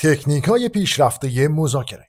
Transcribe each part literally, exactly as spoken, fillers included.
تکنیک‌های پیشرفته مذاکره.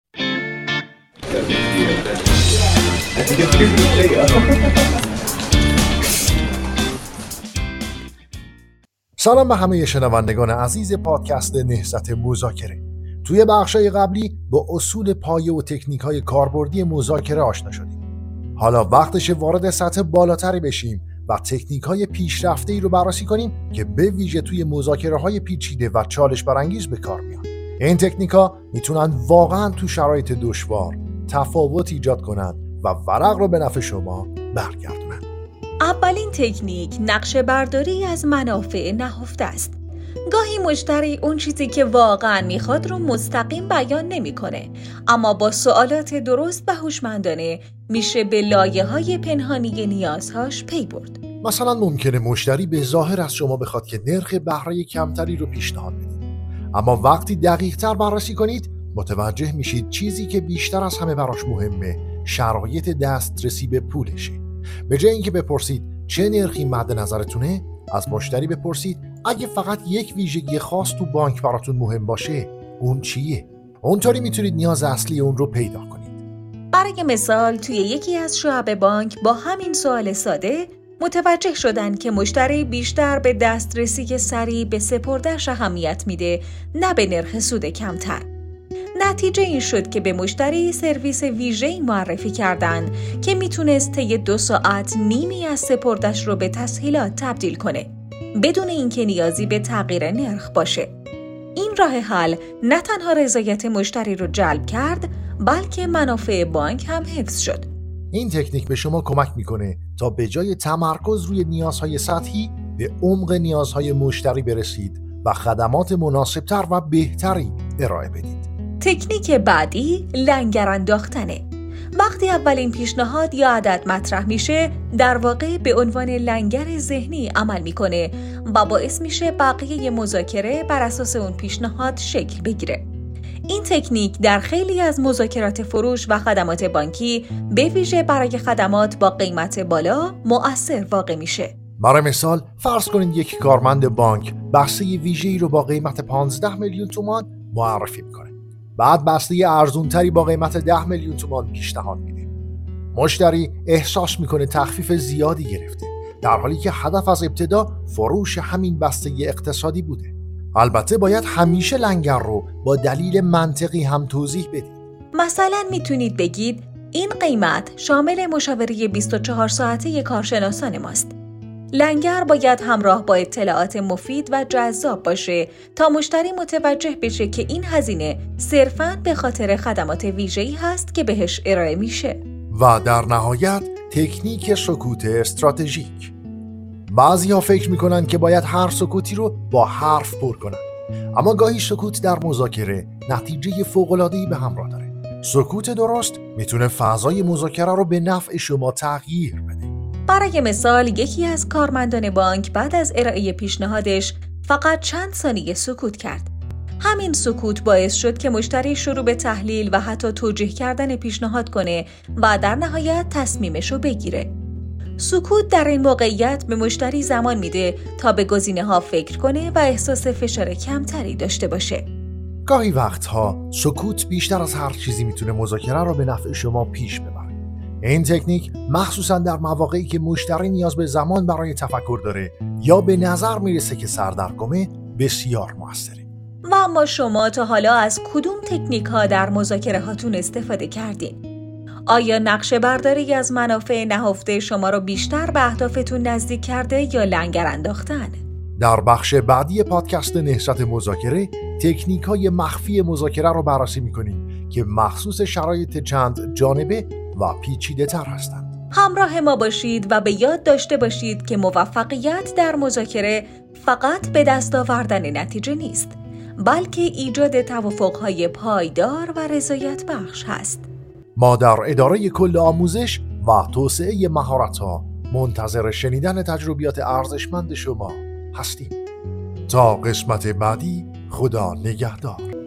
سلام به همه شنوندگان عزیز پادکست نهضت مذاکره. توی بخشای قبلی با اصول پایه و تکنیک‌های کاربردی مذاکره آشنا شدیم. حالا وقتشه وارد سطح بالاتری بشیم و تکنیک‌های پیشرفته‌ای رو بررسی کنیم که به ویژه توی مذاکره‌های پیچیده و چالش برانگیز به کار میان. این تکنیک‌ها میتونن واقعاً تو شرایط دشوار تفاوت ایجاد کنن و ورق رو به نفع شما برگردونن. اولین تکنیک نقشه برداری از منافع نهفته است. گاهی مشتری اون چیزی که واقعاً میخواد رو مستقیم بیان نمیکنه، اما با سوالات درست و هوشمندانه میشه به لایه‌های پنهانی نیازهاش پی برد. مثلا ممکنه مشتری به ظاهر از شما بخواد که نرخ بهره کمتری رو پیشنهاد بدید، اما وقتی دقیق‌تر بررسی کنید متوجه میشید چیزی که بیشتر از همه براش مهمه شرایط دسترسی به پولشه. به جای اینکه بپرسید چه نرخی مد نظرتونه، از مشتری بپرسید اگه فقط یک ویژگی خاص تو بانک براتون مهم باشه اون چیه؟ اونطوری میتونید نیاز اصلی اون رو پیدا کنید. برای مثال توی یکی از شعب بانک با همین سوال ساده متوجه شدن که مشتری بیشتر به دسترسی سریع به سپرده‌اش اهمیت میده، نه به نرخ سود کمتر. نتیجه این شد که به مشتری سرویس ویژه‌ای معرفی کردن که میتونست طی دو ساعت نیمی از سپرده‌اش رو به تسهیلات تبدیل کنه، بدون اینکه نیازی به تغییر نرخ باشه. این راه حل نه تنها رضایت مشتری رو جلب کرد، بلکه منافع بانک هم حفظ شد. این تکنیک به شما کمک میکنه تا به جای تمرکز روی نیازهای سطحی به عمق نیازهای مشتری برسید و خدمات مناسبتر و بهتری ارائه بدید. تکنیک بعدی لنگر انداختنه. وقتی اولین پیشنهاد یا عدد مطرح میشه، در واقع به عنوان لنگر ذهنی عمل میکنه و باعث میشه بقیه مذاکره بر اساس اون پیشنهاد شکل بگیره. این تکنیک در خیلی از مذاکرات فروش و خدمات بانکی به ویژه برای خدمات با قیمت بالا مؤثر واقع میشه. برای مثال فرض کنید یک کارمند بانک بسته ویژه‌ای رو با قیمت پانزده میلیون تومان معرفی میکنه. بعد بسته ارزونتری با قیمت ده میلیون تومان پیشنهاد میده. مشتری احساس میکنه تخفیف زیادی گرفته، در حالی که هدف از ابتدا فروش همین بسته اقتصادی بوده. البته باید همیشه لنگر رو با دلیل منطقی هم توضیح بدید. مثلا میتونید بگید این قیمت شامل مشاوره بیست و چهار ساعته کارشناسان ماست. لنگر باید همراه با اطلاعات مفید و جذاب باشه تا مشتری متوجه بشه که این هزینه صرفاً به خاطر خدمات ویژه‌ای هست که بهش ارائه میشه. و در نهایت تکنیک سکوت استراتژیک. بعضی‌ها فکر میکنن که باید هر سکوتی رو با حرف پر کنن، اما گاهی سکوت در مذاکره نتیجه فوق‌العاده‌ای به همراه داره. سکوت درست میتونه فضای مذاکره رو به نفع شما تغییر بده. برای مثال یکی از کارمندان بانک بعد از ارائه پیشنهادش فقط چند ثانیه سکوت کرد. همین سکوت باعث شد که مشتری شروع به تحلیل و حتی توجیه کردن پیشنهاد کنه و در نهایت تصمیمش رو بگیره. سکوت در این موقعیت به مشتری زمان میده تا به گزینه‌ها فکر کنه و احساس فشار کمتری داشته باشه. گاهی وقتها سکوت بیشتر از هر چیزی میتونه مذاکره رو به نفع شما پیش ببره. این تکنیک مخصوصاً در مواقعی که مشتری نیاز به زمان برای تفکر داره یا به نظر میرسه که سردرگمه بسیار موثره. و اما شما تا حالا از کدوم تکنیک ها در مذاکره هاتون استفاده کردین؟ آیا نقشه برداری از منافع نهفته شما رو بیشتر به اهدافتون نزدیک کرده یا لنگر انداختن؟ در بخش بعدی پادکست نهضت مذاکره تکنیک های مخفی مذاکره رو بررسی میکنیم که مخصوص شرایط چند جانبه و پیچیده تر هستند. همراه ما باشید و به یاد داشته باشید که موفقیت در مذاکره فقط به دست آوردن نتیجه نیست، بلکه ایجاد توافق‌های پایدار و رضایت بخش هست. ما در اداره کل آموزش و توسعه مهارت‌ها منتظر شنیدن تجربیات ارزشمند شما هستیم. تا قسمت بعدی، خدا نگهدار.